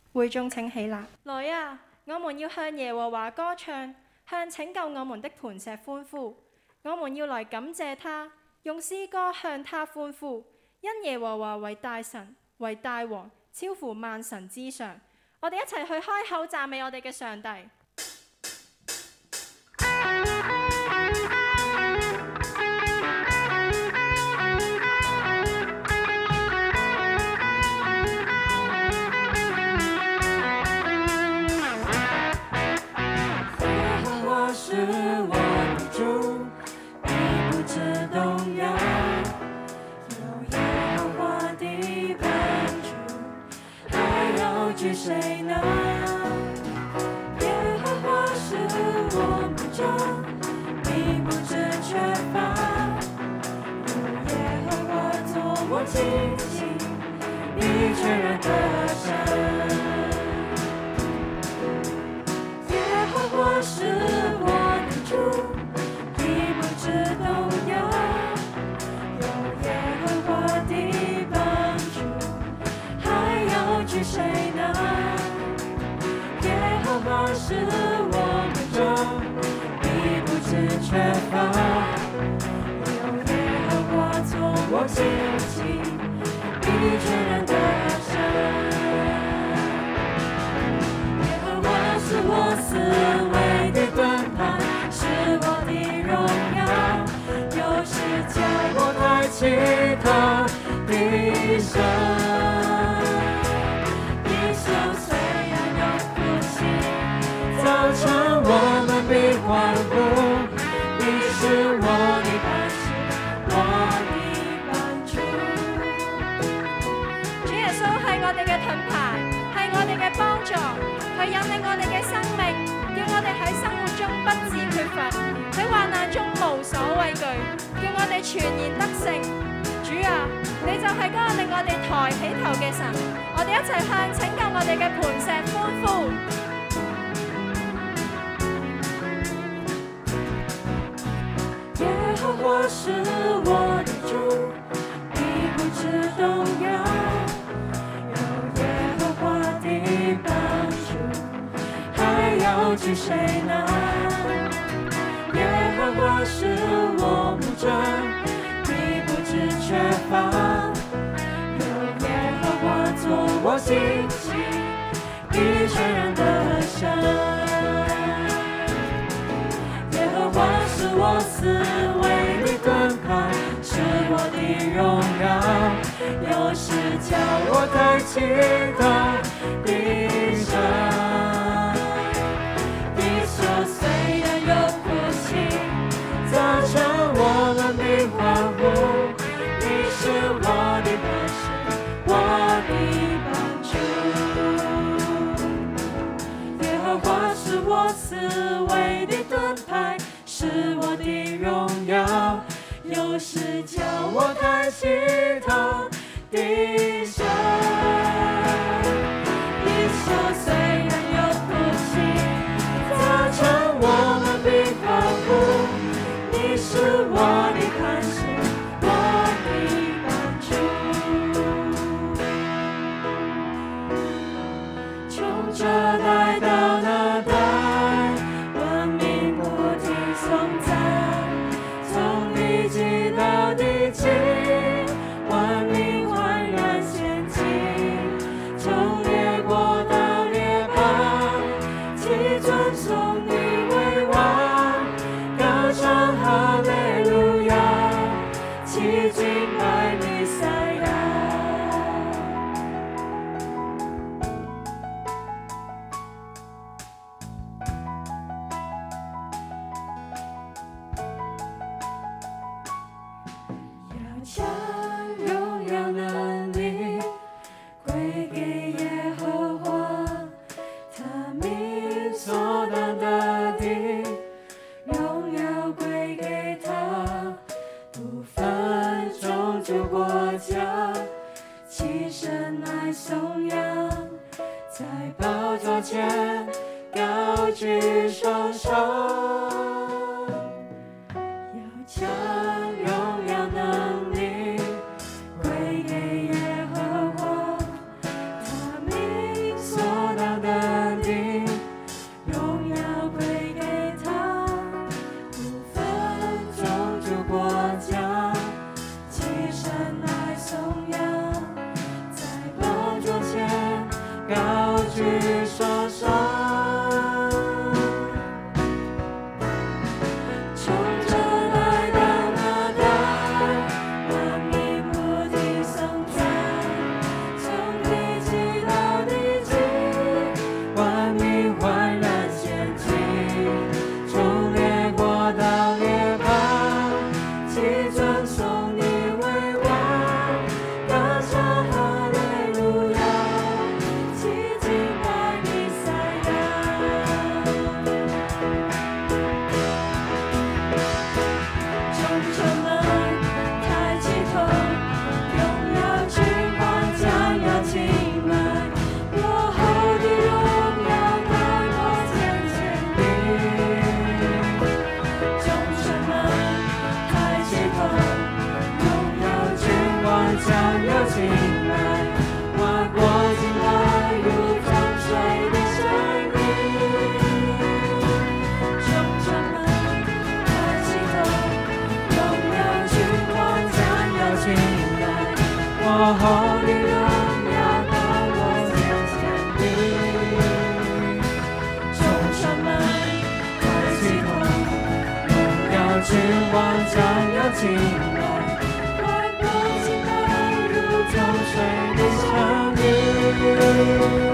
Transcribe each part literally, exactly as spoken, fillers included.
會眾請起立，來啊！我們要向耶和華歌唱，向拯救我們的磐石歡呼。我們要來感謝他，用詩歌向他歡呼，因耶和華為大神，為大王，超乎萬神之上。我哋一齊去開口讚美我哋嘅上帝。 是我的主，你不知動搖，有耶和華的幫助，還要懼誰呢？耶和華是我牧者，你不致缺乏，有耶和華做我旌旗，你全然得勝。耶和華是誰呢？耶和華是我牧者，你不致缺乏，有耶和華做我旌旗，你全然得勝。耶和華是我四圍的盾牌，是我的榮耀，有時叫我抬起頭低聲。早晨我們必歡呼，你是我的磐石，我的幫助。 主耶穌係我哋嘅盾牌，係我哋嘅幫助，佢引領我哋嘅生命，叫我哋喺生活中不致缺乏，喺患難中無所畏懼，叫我哋全然得勝。主啊，你就係嗰個令我哋抬起頭嘅神，我哋一齊向拯救我哋嘅磐石歡呼。 耶和華是我的主，你不致動搖，有耶和華的幫助，還要懼誰呢？耶和華是我牧者，你不致缺乏，有耶和華做我旌旗，你全然得勝。耶和華是我四圍的盾牌，是我的榮耀，有時叫我抬起頭低聲。地球雖然有哭泣，早晨我們必歡呼，你是我的磐石，我的幫助。耶和華是我四圍的盾牌，是我的榮耀，有時叫我抬起頭低聲。地球雖然有哭泣，早晨我們必歡呼，你是我的磐石，我的幫助。從這代到那代，萬民不停頌讚，從地極到地極，萬民歡然獻祭，從列國到列邦，齊尊崇你為王，高唱哈利路亞，齊敬拜彌賽亞。要將榮耀能力歸給耶和華，他名所當得的榮耀歸給他，不分種族國家，齊聲來頌揚，在寶座前高舉雙手。要將榮耀能力歸給耶和華，他名所去受伤。从这来到那代，万民不停颂赞，从地极到地极，万民焕然前进，从列国到列邦，齐尊崇你为王，歌唱哈利路亚，齐敬拜弥赛亚。众臣们抬起头，荣耀君王将要进来，我后的荣耀带我见见你。众臣们抬起头，荣耀君王将要进来，划过金海如涨水的声音。众臣们抬起头，荣耀君王将要进来，我后的荣耀带我见见你。众臣们抬起头，荣耀君王将要进来，划过金海如涨水的声音。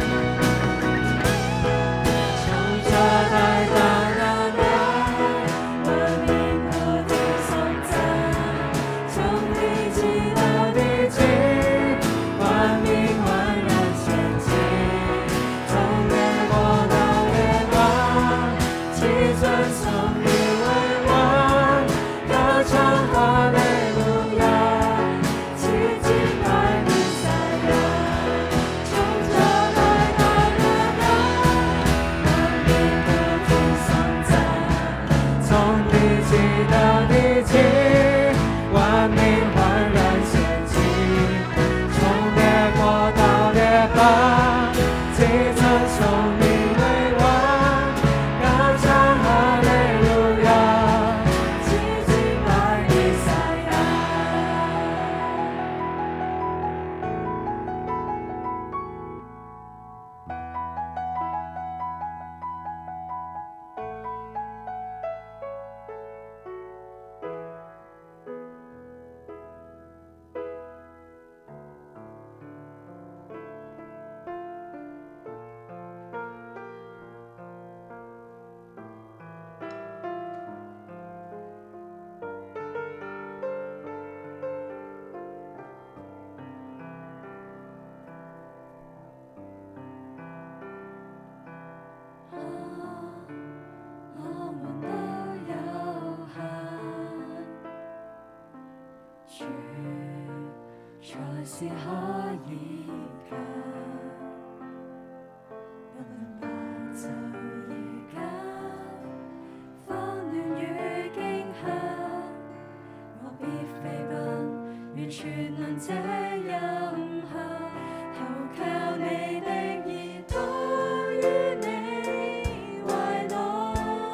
从这代到那代，万民不停颂赞，从地极到地极，万民焕然前进，从列国到列邦，齐尊崇你为王，歌唱哈利路亚，齐敬拜弥赛亚。从这来到那代，万民不停颂赞，从地极到地极，万民焕然前进，从列国到列邦，齐尊崇你为王，歌唱哈利路亚，齐敬拜弥赛亚。我們都有限，主才是可以近。不論白晝夜間，慌亂與驚嚇，我必飛奔，完全能這任下，投靠你的耳朵於你懷內，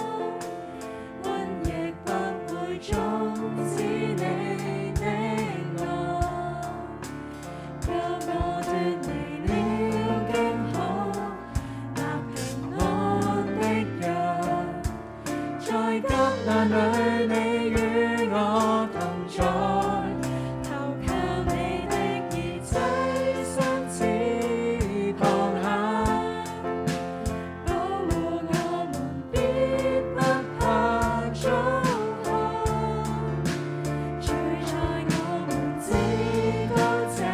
瘟疫不會終止你的愛，給我奪離了驚恐，那平安的約，在急難裏你與我同在，投靠你的耳仔相似旁下，保護我們必不怕遭害，住在我們至高者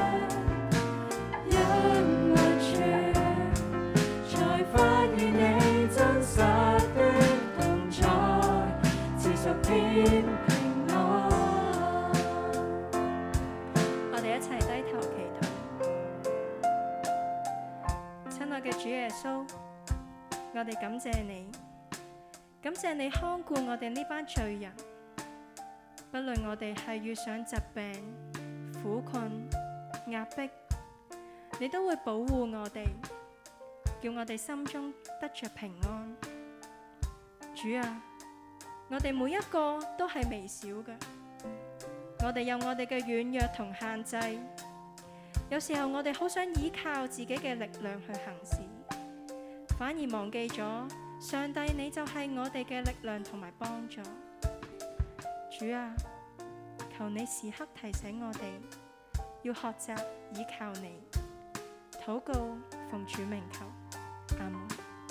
隱密處，才發現你真實的同在，持續天平安。 我哋一齊低頭祈禱。親愛嘅主耶穌，我哋感謝你，感謝你看顧我哋呢班罪人，不論我哋係遇上疾病、苦困、壓迫，你都會保護我哋，叫我哋心中得着平安。主啊，我哋每一個都係微小嘅，我哋有我哋嘅軟弱同限制， 有時候我哋好想依靠自己嘅力量去行事，反而忘記咗上帝你就係我哋嘅力量同埋幫助。主啊，求你時刻提醒我哋要學習依靠你。禱告奉主名求，阿們。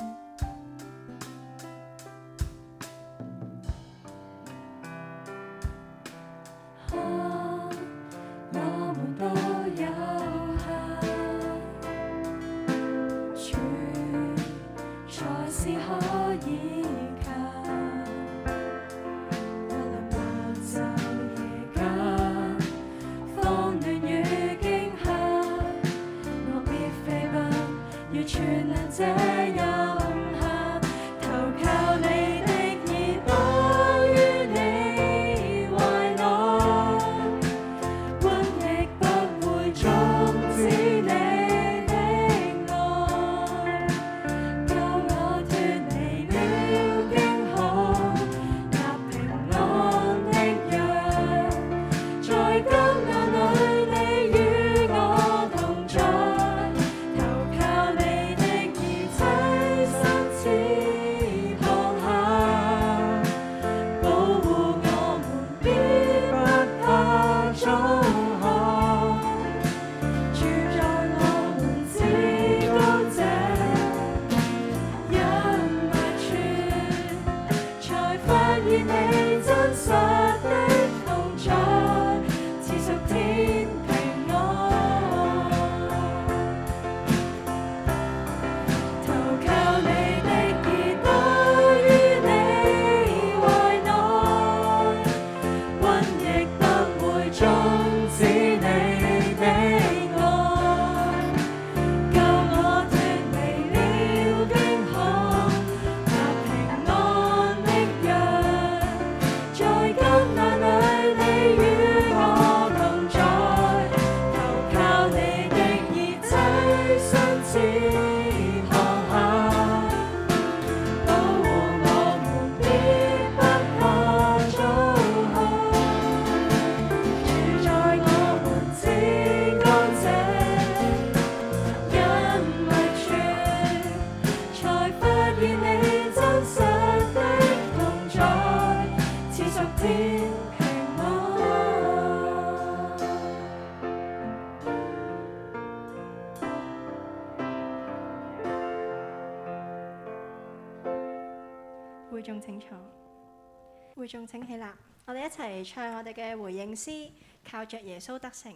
會眾請坐，會眾請起立，我哋一齊唱我哋嘅回應詩，靠着耶穌得勝。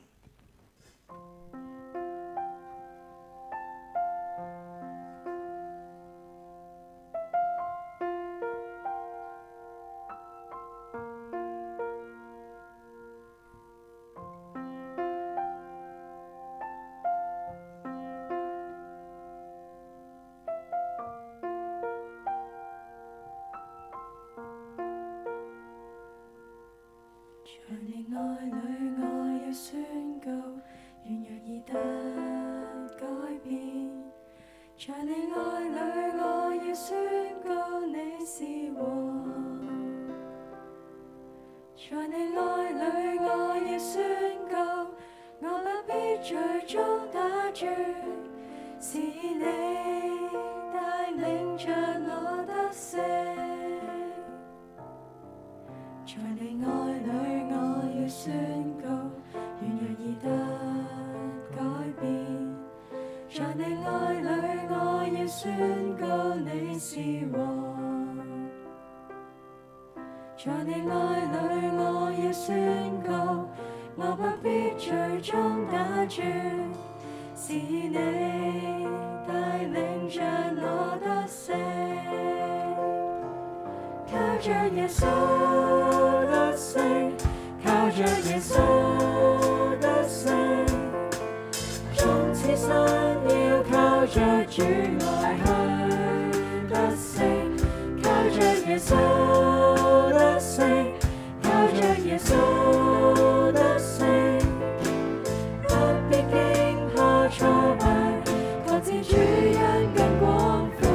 在你愛裏，我要宣告，軟弱已得改變。在你愛裏，我要宣告你是王。在你愛裏，我要宣告，我不必最終打住，是你帶領着我得勝。在你愛裏，我要宣告，軟弱已得改變。在你愛裏，我要宣告你是王。在你愛裏，我要宣告，我不必最終打住，是你帶領着我得勝。靠着耶穌得勝，靠着耶穌得勝，從此生要靠着主愛去得勝。靠着耶穌得勝，靠着耶穌得勝，不必驚怕挫敗，確知主恩更廣闊。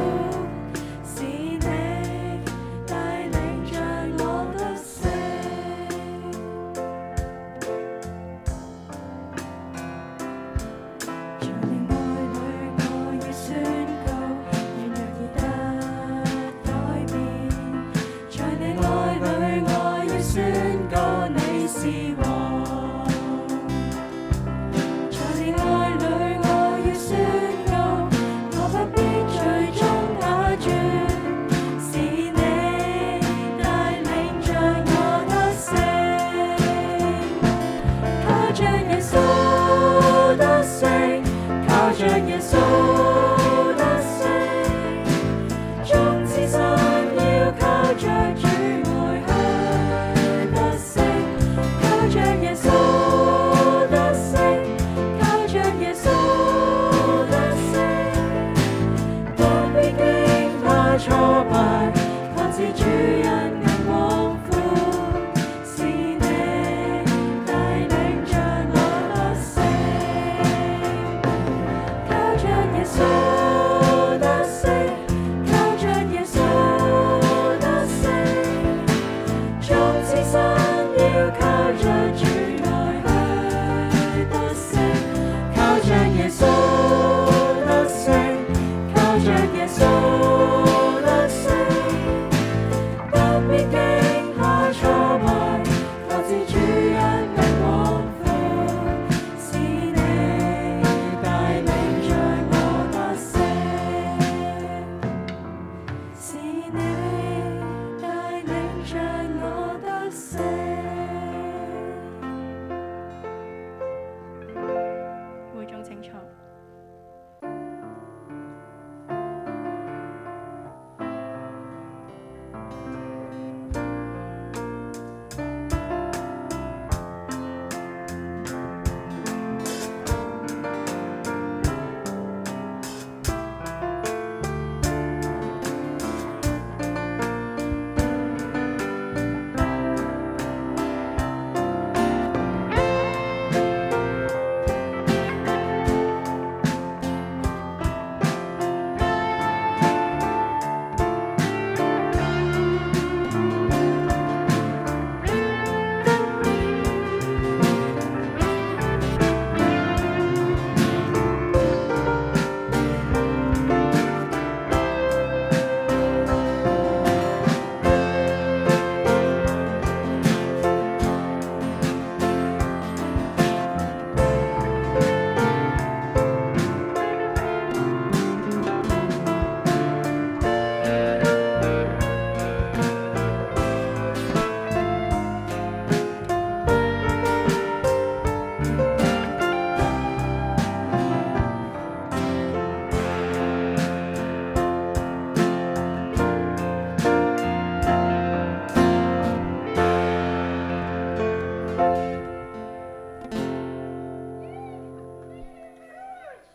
着耶稣